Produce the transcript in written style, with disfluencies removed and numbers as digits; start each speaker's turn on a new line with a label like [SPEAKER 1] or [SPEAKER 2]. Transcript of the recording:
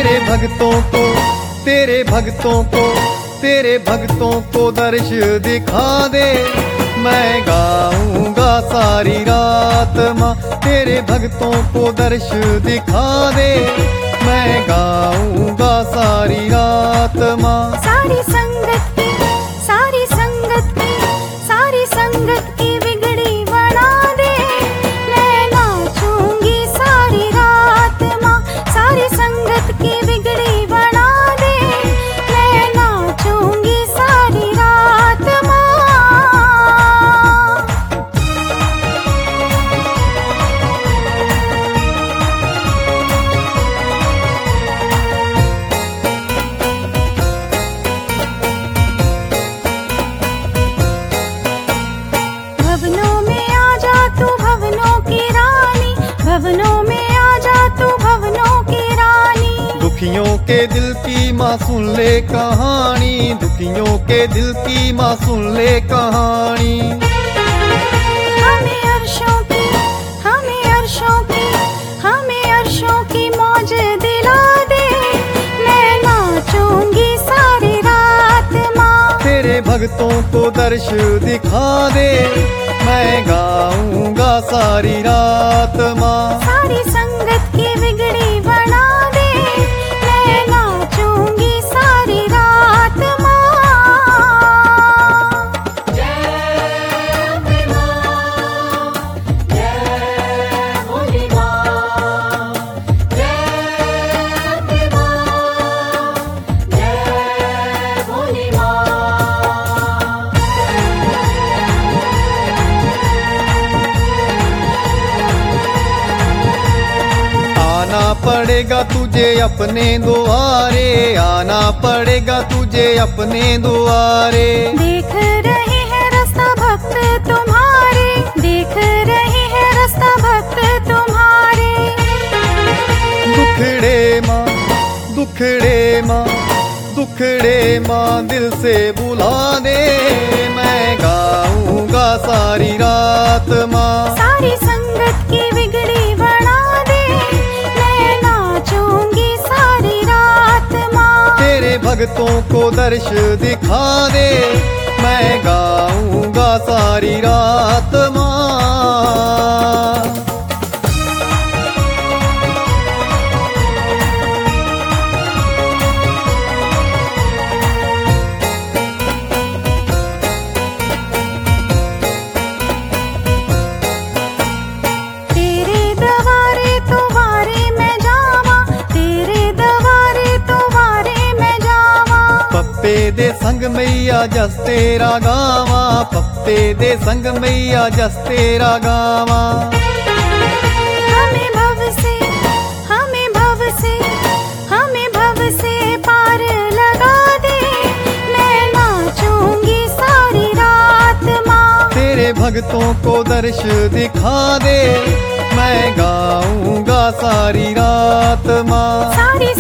[SPEAKER 1] तेरे भक्तों को दर्श दिखा दे। मैं गाऊंगा सारी रात माँ, तेरे भक्तों को दर्श दिखा दे। मैं गाऊंगा सारी रात माँ।
[SPEAKER 2] सारी संगत की, सारी संगत की, सारी संगत की बिगड़ी बना दे। मैं नाचूंगी सारी रात माँ, सारी संगत की बिगड़ी बना दे। मैं नाचूंगी सारी रात माँ। भवनों में आ जा तू भवनों की रानी, भवनों में आ जा तू भवनों की रानी।
[SPEAKER 1] दुखियों के दिल की माँ सुन ले कहानी, दुखियों के दिल की माँ सुन ले कहानी।
[SPEAKER 2] हमें अर्शों की, हमें अर्शों की, हमें अर्शों की मौज दिला दे। मैं नाचूंगी सारी रात माँ।
[SPEAKER 1] तेरे भक्तों को दर्श दिखा दे। मैं गाऊंगा सारी रात माँ।
[SPEAKER 2] सारी संगत की बिगड़ी बना दे। मैं नाचूंगी सारी रात माँ।
[SPEAKER 1] आना पड़ेगा तुझे अपने द्वारे, आना पड़ेगा तुझे अपने द्वारे।
[SPEAKER 2] देख रहे हैं रास्ता भक्त तुम्हारे, देख रहे हैं रास्ता भक्त तुम्हारे।
[SPEAKER 1] दुखड़े माँ, दुखड़े माँ, दुखड़े माँ दिल से बुला दे। मैं गाऊंगा सारी रात माँ।
[SPEAKER 2] सारी संगत की बिगड़ी बना दे। मैं नाचूंगी सारी रात माँ।
[SPEAKER 1] तेरे भक्तों को दर्श दिखा दे। मैं गाऊंगा सारी रात माँ।
[SPEAKER 2] तेरे दवारे तो वारे मैं जावा, तेरे दवारे तो वारे मैं जावा।
[SPEAKER 1] पप्पे दे संग मैया जस तेरा गावा, पप्पे दे संग मैया जस तेरा गावा।
[SPEAKER 2] हमें भव से, हमें भव से, हमें भव से पार लगा दे। मैं नाचूंगी सारी रात माँ।
[SPEAKER 1] तेरे भक्तों को दर्श दिखा दे। मैं गाऊंगा सारी रात माँ।
[SPEAKER 2] सारी